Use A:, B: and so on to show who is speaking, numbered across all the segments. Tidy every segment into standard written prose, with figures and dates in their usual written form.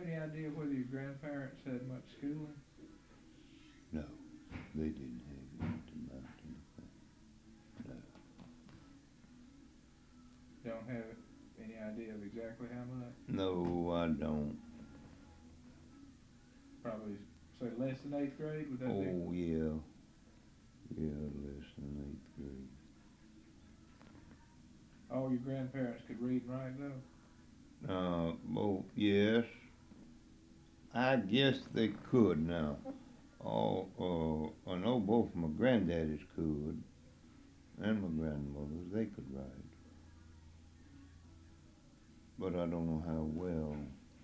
A: any idea whether your grandparents had much schooling?
B: No, they didn't have anything about anything. No.
A: Don't have any idea of exactly how much?
B: No, I don't.
A: Probably, say, less than 8th grade, would that be?
B: Oh, yeah. Yeah, less than 8th grade.
A: All your grandparents could read and write, though?
B: Well, yes. I guess they could now. I know both my granddaddies could, and my grandmothers, they could write. But I don't know how well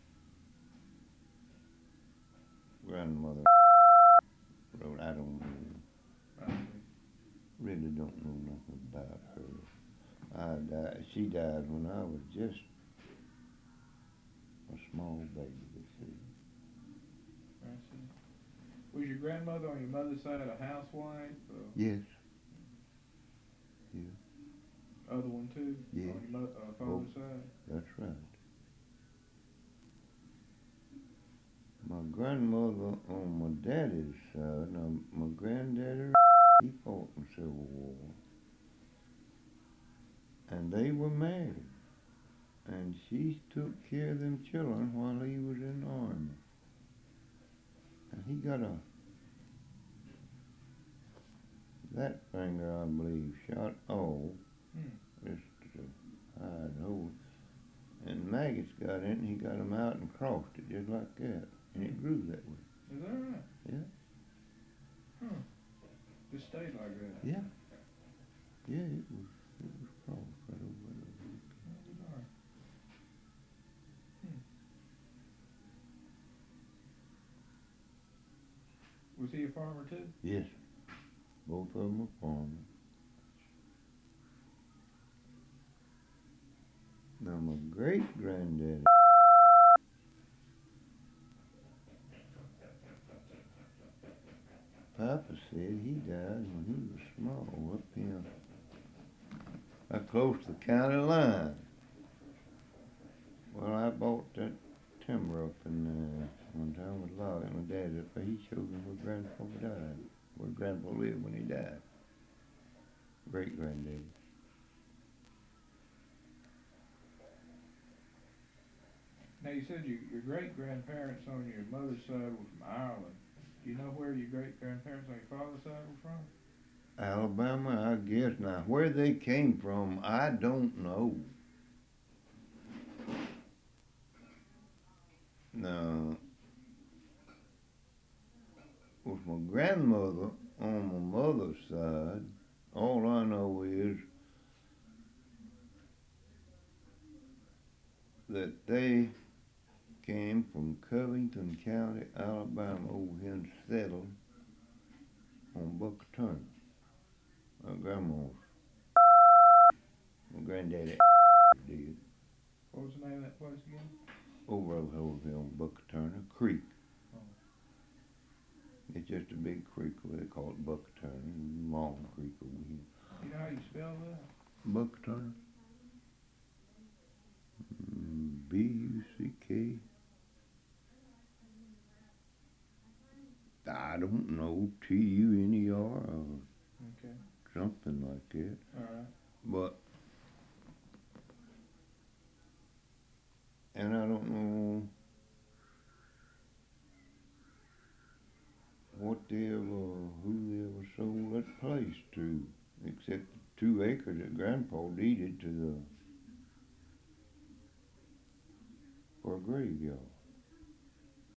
B: grandmother wrote. I don't know. Really don't know nothing about her. She died when I was just a small baby, see.
A: I see. Was your grandmother on your mother's side a housewife?
B: Yes.
A: Other one too?
B: Yeah.
A: On your father's side?
B: That's right. My grandmother on my daddy's side, now my granddaddy, he fought in the Civil War. And they were married. And she took care of them children while he was in the army. And he got that finger, I believe, shot off. Just to hide hole. And maggots got in it, and he got them out and crossed it just like that. And it grew that way.
A: Is that right?
B: Yeah.
A: Huh. Just stayed like that?
B: Yeah. Yeah, it was crossed right over there.
A: Bizarre. Was he a farmer too?
B: Yes. Both of them were farmers. Now my great-granddaddy, Papa said he died when he was small up here, close to the county line. Well, I bought that timber up in there one time with logging. My dad up there, he showed me where Grandpa died, where Grandpa lived when he died. Great-granddaddy.
A: Now you said your great-grandparents on your mother's side were from Ireland. Do you know where your great-grandparents on your father's side were from?
B: Alabama, I guess. Now, where they came from, I don't know. Now, with my grandmother on my mother's side, all I know is that they came from Covington County, Alabama, over here and settled on Buck Turner. My grandma's. My granddaddy did.
A: What was the name of that place again?
B: Over here on Buck Turner Creek.
A: Oh.
B: It's just a big creek over there called Buck Turner, long creek over here.
A: You know how you spell that?
B: Buck Turner. B-U-C-K. I don't know, T-U-N-E-R or
A: Okay.
B: something like that.
A: Alright.
B: But, and I don't know who they ever sold that place to, except the 2 acres that Grandpa deeded to for a graveyard.